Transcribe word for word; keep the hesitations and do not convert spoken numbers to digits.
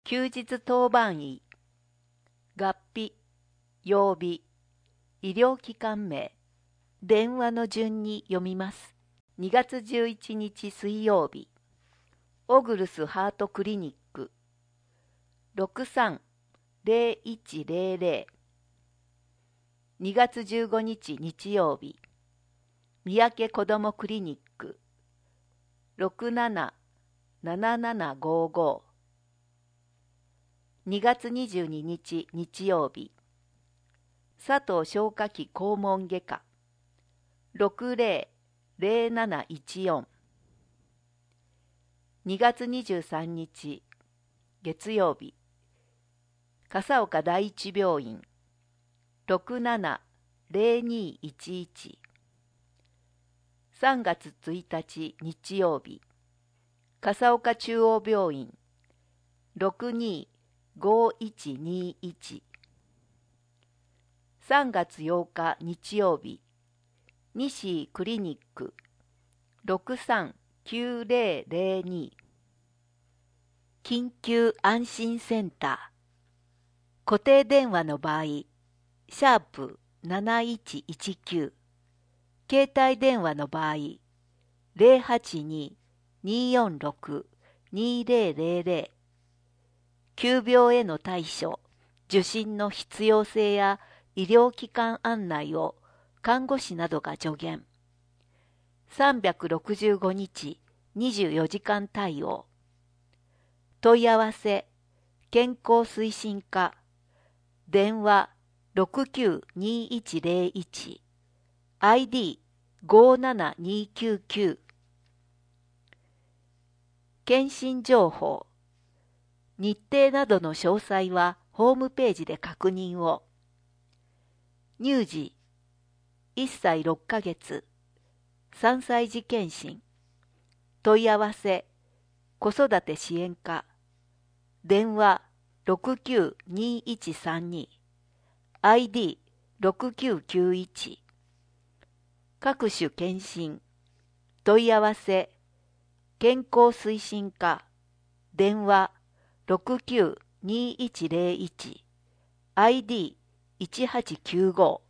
休日当番医、月日、曜日、医療機関名、電話の順に読みます。にがつじゅういちにち水曜日、オグルスハートクリニック、ろくさんのゼロいちゼロゼロ。にがつじゅうごにち日曜日、三宅子どもクリニック、ろくななのななななごご。にがつにじゅうににち日曜日、佐藤消化器肛門外科、ろくゼロゼロなないちよん。にがつにじゅうさんにち月曜日、笠岡第一病院、ろくななゼロにいちいち。さんがつついたち日曜日、笠岡中央病院、ろくにごいちにいち。さんがつようか日曜日、西クリニック、ろくさんきゅうゼロゼロに。緊急安心センター。固定電話の場合、シャープなないちいちきゅう。携帯電話の場合、ゼロはちにーにーよんろくにーゼロゼロゼロ。急病への対処、受診の必要性や医療機関案内を看護師などが助言。さんびゃくろくじゅうごにちにじゅうよじかん対応。問い合わせ、健康推進課、電話ろくきゅうにいちゼロいち、アイディーごななにきゅうきゅう。検診情報、日程などの詳細はホームページで確認を。乳児、いっさいろっかげつ、さんさい児検診、問い合わせ、子育て支援課、電話ろくきゅうにいちさんに、アイディーろくきゅうきゅういち。各種検診、問い合わせ、健康推進課、電話ろくきゅうにいちゼロいち、アイディーいちはちきゅうご。